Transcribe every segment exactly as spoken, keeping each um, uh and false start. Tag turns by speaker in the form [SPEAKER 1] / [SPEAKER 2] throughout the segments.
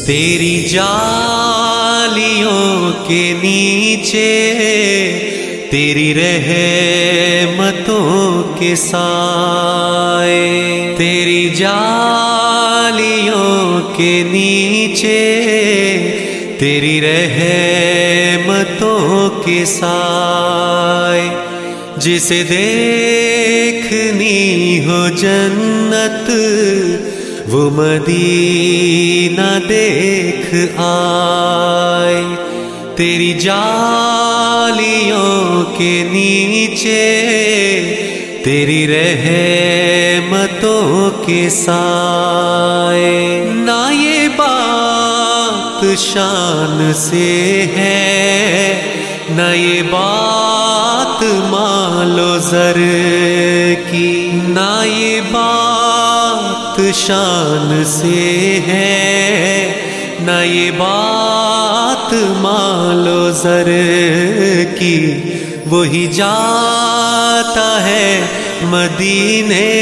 [SPEAKER 1] تیری جالیوں کے نیچے تیری رحمتوں کے سائے، تیری جالیوں کے نیچے تیری رحمتوں کے سائے، جسے دیکھنی ہو جنت وہ مدینہ دیکھ آئے، تیری جالیوں کے نیچے تیری رحمتوں کے سائے۔ نہ یہ بات شان سے ہے، نہ یہ بات مال و زر کی، نہ یہ بات شان سے ہے، نہ یہ بات مال و زر کی، وہی جاتا ہے مدینے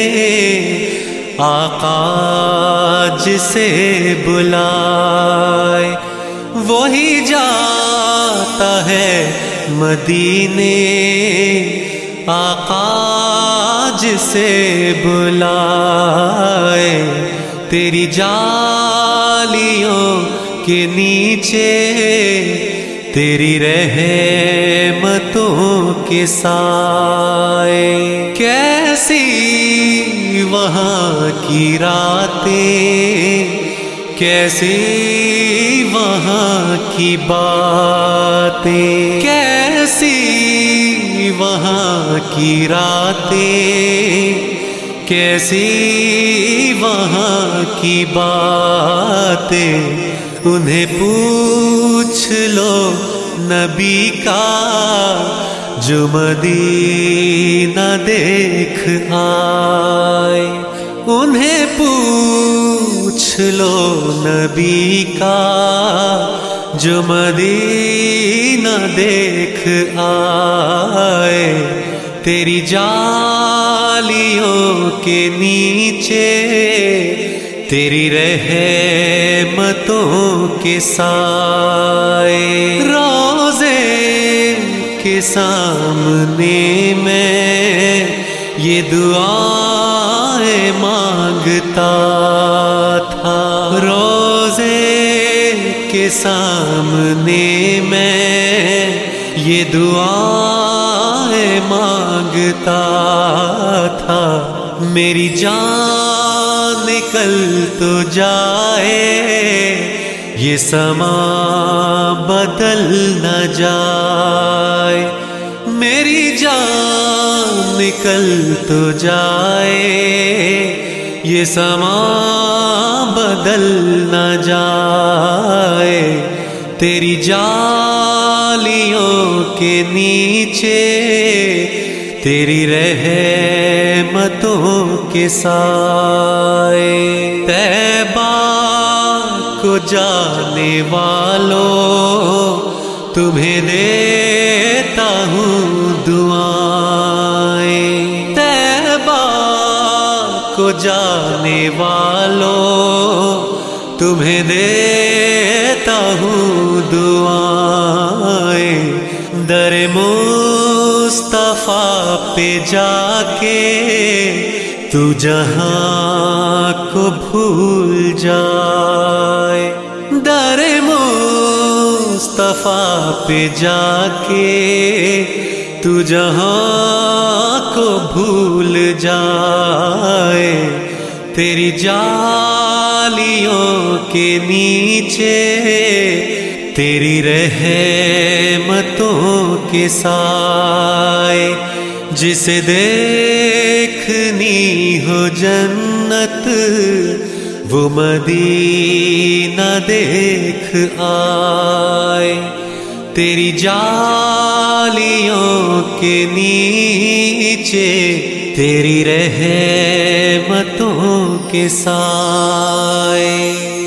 [SPEAKER 1] آقا جسے بلائے، وہی جاتا ہے مدینے آقا جسے بلائے، تیری جالیوں کے نیچے تیری رحمتوں کے سائے۔ کیسی وہاں کی راتیں، کیسی وہاں کی باتیں، کیسی وہاں کی راتیں، کیسی وہاں کی باتیں، انہیں پوچھ لو نبی کا جو مدینہ دیکھ آئے، انہیں پوچھ لو نبی کا جو مدینہ دیکھ آئے، تیری جالیوں کے نیچے تیری رحمتوں کے سائے، روزے کے سامنے میں یہ دعائیں مانگتا تھا، روزے کے سامنے میں یہ دعائیں مانگتا تھا، میری جان نکل تو جائے یہ سما بدل نہ جائے، میری جان نکل تو جائے یہ سما بدل نہ جائے، تیری جالیوں کے نیچے تیری رحمتوں کے سائے۔ طیبہ کو جانے والوں تمہیں دیتا ہوں دعائیں، طیبہ کو جانے والوں تمہیں دیتا ہوں دعائیں، در مصطفیٰ پہ جا کے تو جہاں کو بھول جائے، در مصطفیٰ پہ جا کے تو جہاں کو بھول جائے، تیری جالیوں کے نیچے تیری رحمتوں کے سائے، جسے دیکھنی ہو جنت وہ مدینہ دیکھ آئے، تیری جالیوں کے نیچے تیری رحمتوں کے سائے۔